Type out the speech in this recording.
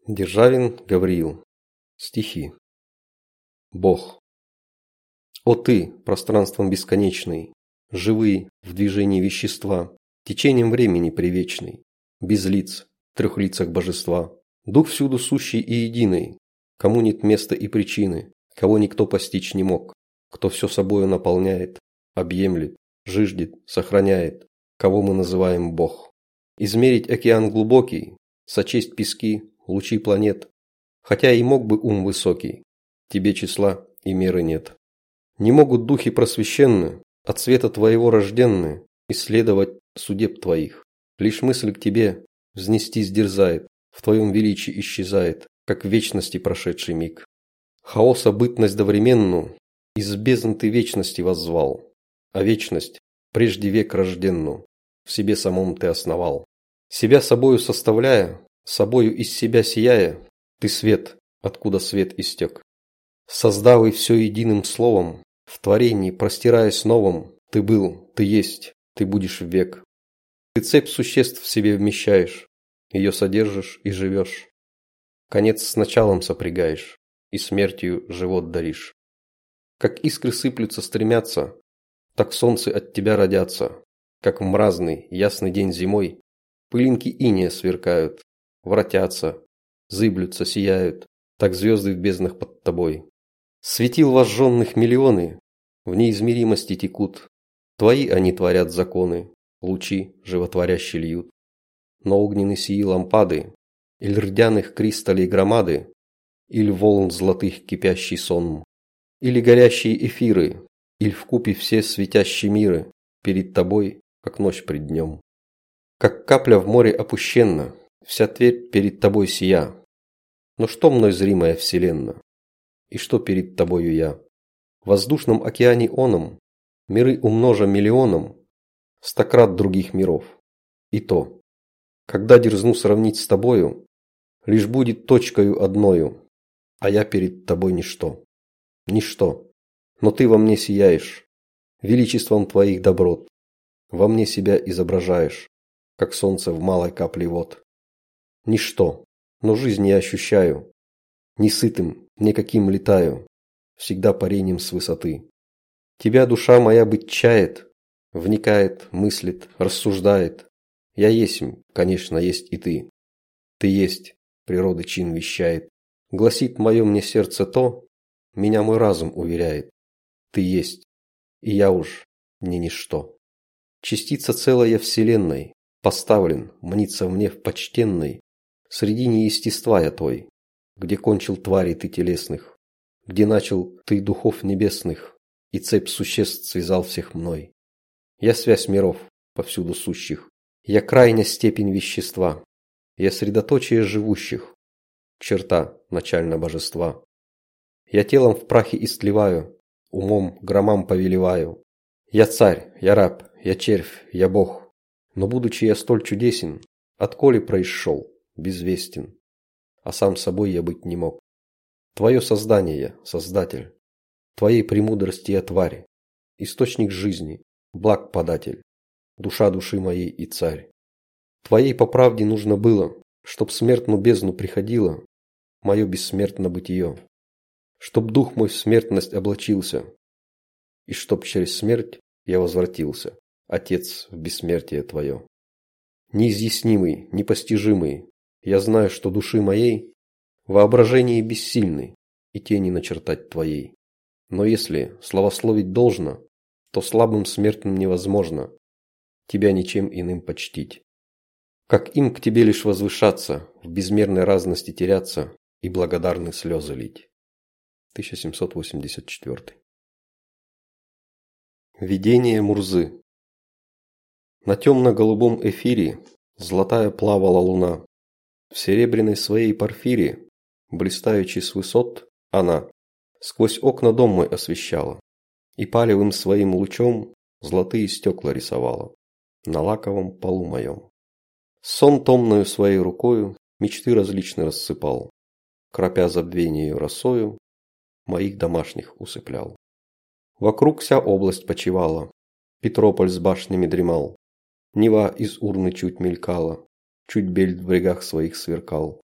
Державин Гавриил. Стихи. Бог. О ты, пространством бесконечный, живый в движении вещества, течением времени привечный, без лиц, в трех лицах божества, дух всюду сущий и единый, кому нет места и причины, кого никто постичь не мог, кто все собою наполняет, объемлет, жиждет, сохраняет, кого мы называем Бог. Измерить океан глубокий, сочесть пески, лучи планет, хотя и мог бы ум высокий, тебе числа и меры нет. Не могут духи просвещенны, от света твоего рожденны, исследовать судеб твоих. Лишь мысль к тебе взнестись дерзает, в твоем величии исчезает, как в вечности прошедший миг. Хаоса бытность довременную из бездны ты вечности воззвал, а вечность прежде век рожденную в себе самом ты основал. Себя собою составляя, собою из себя сияя, ты свет, откуда свет истек. Создав и все единым словом, в творении, простираясь новым, ты был, ты есть, ты будешь век. Ты цепь существ в себе вмещаешь, ее содержишь и живешь. Конец с началом сопрягаешь, и смертью живот даришь. Как искры сыплются, стремятся, так солнце от тебя родятся, как в мразный, ясный день зимой, пылинки инея сверкают, вратятся, зыблются, сияют, так звезды в безднах под тобой. Светил вожженных миллионы, в неизмеримости текут, твои они творят законы, лучи животворящие льют. Но огненные сии лампады, или рдяных кристаллей громады, или волн золотых кипящий сон, или горящие эфиры, или вкупе все светящие миры, перед тобой, как ночь пред днем. Как капля в море опущенна, вся Тверь перед тобой сия. Но что мной зримая вселенна? И что перед тобою я? В воздушном океане оном миры умножа миллионом, стократ других миров. И то, когда дерзну сравнить с тобою, лишь будет точкою одною, а я перед тобой ничто. Ничто, но ты во мне сияешь, величеством твоих доброт, во мне себя изображаешь, как солнце в малой капле вод. Ничто, но жизнь я ощущаю, не сытым, никаким летаю, всегда парением с высоты. Тебя душа моя быть чает, вникает, мыслит, рассуждает. Я есмь, конечно, есть и ты. Ты есть, природа чин вещает. Гласит мое мне сердце то, меня мой разум уверяет. Ты есть, и я уж не ничто. Частица целая вселенной, поставлен, мнится мне в почтенной, среди неестества я твой, где кончил тварей ты телесных, где начал ты духов небесных, и цепь существ связал всех мной. Я связь миров, повсюду сущих, я крайняя степень вещества, я средоточие живущих, черта начально божества. Я телом в прахе истлеваю, умом громам повелеваю. Я царь, я раб, я червь, я бог, но будучи я столь чудесен, отколе происшел, безвестен, а сам собой я быть не мог. Твое создание я, создатель, твоей премудрости я тварь, источник жизни, благ податель, душа души моей и царь. Твоей по правде нужно было, чтоб смертную бездну приходило, мое бессмертно бытие, чтоб дух мой в смертность облачился, и чтоб через смерть я возвратился, Отец, в бессмертие твое. Неизъяснимый, непостижимый, я знаю, что души моей воображение бессильны и тени начертать твоей. Но если славословить должно, то слабым смертным невозможно тебя ничем иным почтить. Как им к тебе лишь возвышаться, в безмерной разности теряться и благодарны слезы лить. 1784. Видение Мурзы. На темно-голубом эфире золотая плавала луна. В серебряной своей порфире, блистаючи с высот, она сквозь окна дом мой освещала и палевым своим лучом золотые стекла рисовала на лаковом полу моем. Сон томною своей рукою мечты различные рассыпал, кропя забвение росою, моих домашних усыплял. Вокруг вся область почивала, Петрополь с башнями дремал, Нева из урны чуть мелькала, чуть бельт в брегах своих сверкал.